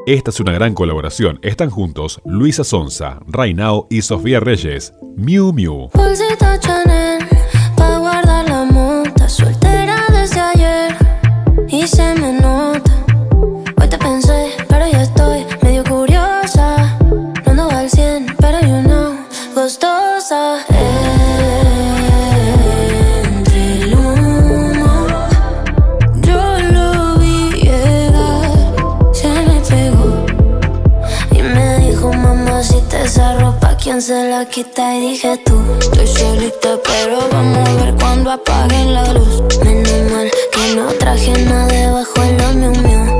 Esta es una gran colaboración. Están juntos Luisa Sonza, Rainao y Sofía Reyes. Miu Miu. Bolsita Chanel, pa' guardar la mota. Soltera desde ayer y se me nota. Hoy te pensé, pero ya estoy medio curiosa. No ando al 100, pero you know, gustosa. Entre el humo, yo lo vi llegar. Se me pegó y me dijo, mamacita, esa ropa, ¿quién se la quita? Y dije, tú. Estoy solita, pero vamos a ver cuando apaguen la luz. Menos mal que no traje nada debajo de la Miu Miu.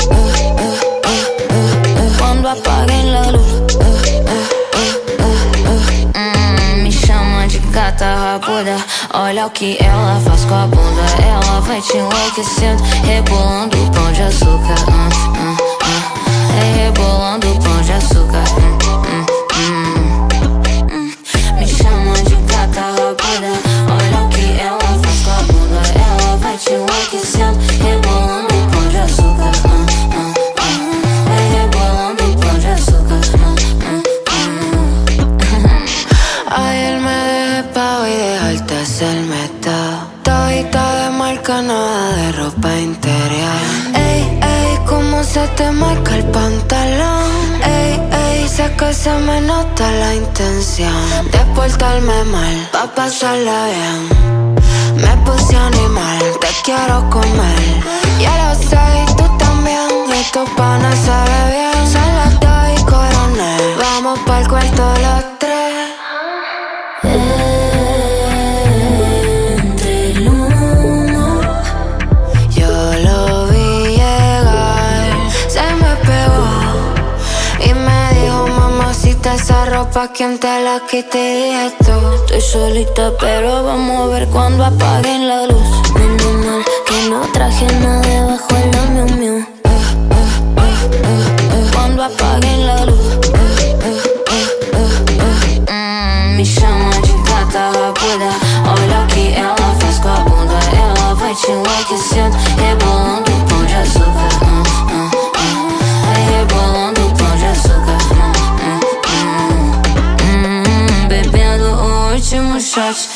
Cuando apaguen la luz. Me chama de gata rabuda. Olha o que ela faz com a bunda. Ela vai te enlouquecendo, rebolando o pão de açúcar. Rebolando o pão de açúcar. Me chama de gata rabuda. Olha o que ela faz com a bunda. Ela vai te enlouquecendo, rebolando o pão de açúcar. Rebolando o pão de açúcar. Ayer me dejé pa' hoy dejarte hacerme todo. Todita de marca, nada de ropa interior. Ey, ey, cómo se te marca el pantalón. Ey, ey, sé que se me nota la intención de portarme mal, pa' pasarla bien. Me puse animal, te quiero comer. Ya lo sé, y tú también. Y tu pana sabe bien. Son las 2 y coronel. Vamos pa'l cuarto los tres. Entre el humo, yo lo vi llegar. Se me pegó y me dijo, mamacita, esa ropa, ¿quién te la quita? Y dije, tú. Estoy solita, pero vamos a ver cuando apaguen la luz. Menos mal que no traje nada debajo de la Miu Miu. Cuando apaguen la luz. Me chama de gata rabuda. Olha o que ela faz com a bunda. Ela vai te enlouquecendo, rebolando o pão de açúcar. Rebolando o pão de açúcar. Bebendo o último shot.